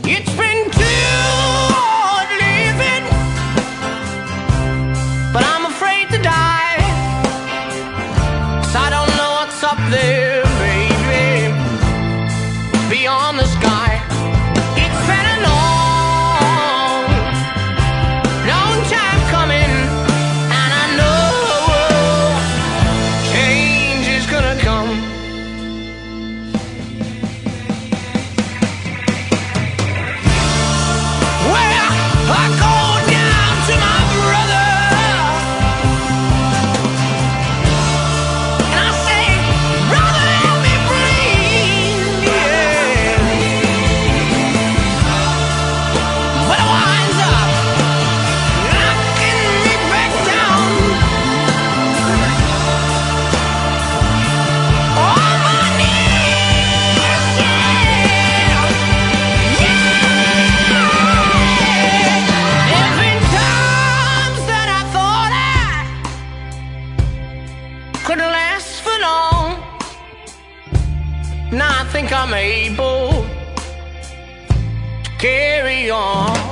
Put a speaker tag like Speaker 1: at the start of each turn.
Speaker 1: It's been too hard living, but I'm afraid to die, 'cause I don't know what's up there, baby, beyond the sky. It's been a long, long time coming, and I know change is gonna come. I go down to my brother and I say, brother, let me breathe, yeah. But it winds up knocking me back down on my knees, yeah, yeah. There's been times that I thought I couldn't last for long. Now I think I'm able to carry on.